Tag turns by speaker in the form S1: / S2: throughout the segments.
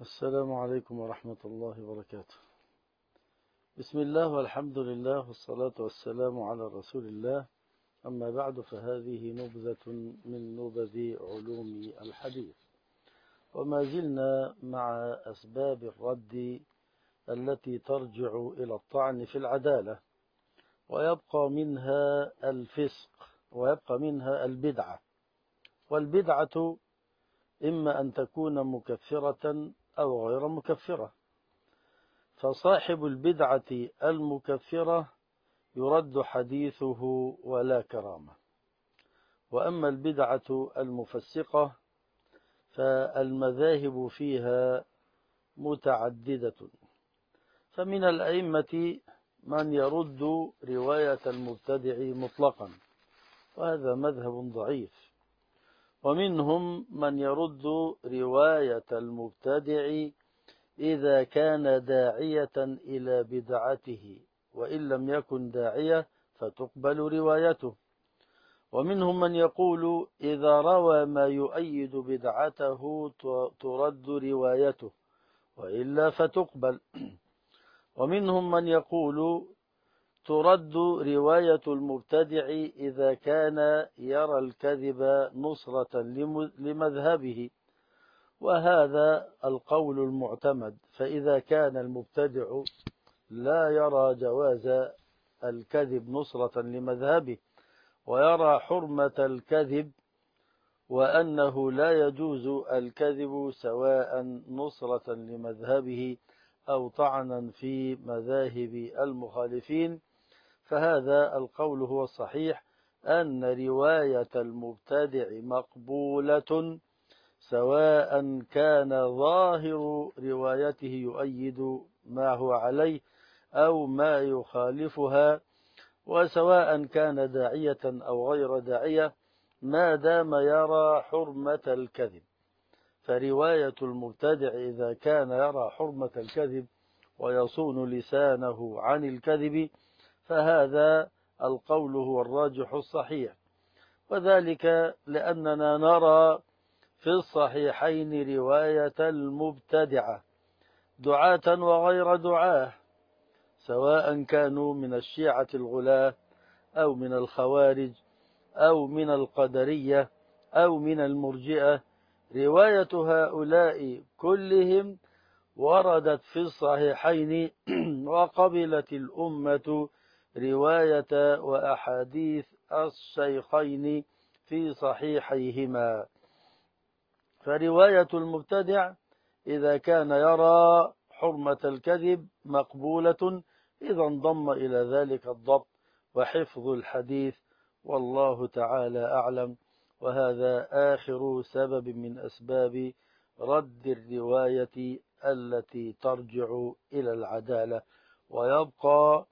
S1: السلام عليكم ورحمة الله وبركاته. بسم الله والحمد لله والصلاة والسلام على رسول الله. أما بعد، فهذه نبذة من نبذ علوم الحديث، وما زلنا مع أسباب الرد التي ترجع إلى الطعن في العدالة، ويبقى منها الفسق، ويبقى منها البدعة. والبدعة إما أن تكون مكفرة أو غير مكفرة، فصاحب البدعة المكفرة يرد حديثه ولا كرامة. وأما البدعة المفسقة فالمذاهب فيها متعددة، فمن الأئمة من يرد رواية المبتدع مطلقا، وهذا مذهب ضعيف، ومنهم من يرد رواية المبتدع إذا كان داعية إلى بدعته، وإن لم يكن داعية فتقبل روايته. ومنهم من يقول إذا روى ما يؤيد بدعته ترد روايته، وإلا فتقبل. ومنهم من يقول ترد رواية المبتدع إذا كان يرى الكذب نصرة لمذهبه، وهذا القول المعتمد. فإذا كان المبتدع لا يرى جواز الكذب نصرة لمذهبه، ويرى حرمة الكذب وأنه لا يجوز الكذب سواء نصرة لمذهبه أو طعنا في مذاهب المخالفين، فهذا القول هو الصحيح، أن رواية المبتدع مقبولة سواء كان ظاهر روايته يؤيد ما هو عليه أو ما يخالفها، وسواء كان داعية أو غير داعية، ما دام يرى حرمة الكذب. فرواية المبتدع إذا كان يرى حرمة الكذب ويصون لسانه عن الكذب، فهذا القول هو الراجح الصحيح. وذلك لأننا نرى في الصحيحين رواية المبتدعة دعاة وغير دعاة، سواء كانوا من الشيعة الغلاة أو من الخوارج أو من القدرية أو من المرجئة. رواية هؤلاء كلهم وردت في الصحيحين، وقبلت الأمة رواية وأحاديث الشيخين في صحيحيهما. فرواية المبتدع إذا كان يرى حرمة الكذب مقبولة، إذا انضم إلى ذلك الضبط وحفظ الحديث، والله تعالى أعلم. وهذا آخر سبب من أسباب رد الرواية التي ترجع إلى العدالة، ويبقى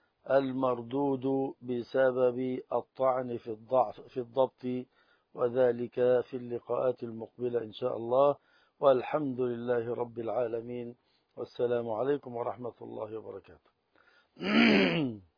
S1: المردود بسبب الطعن في الضبط، وذلك في اللقاءات المقبلة إن شاء الله. والحمد لله رب العالمين، والسلام عليكم ورحمة الله وبركاته.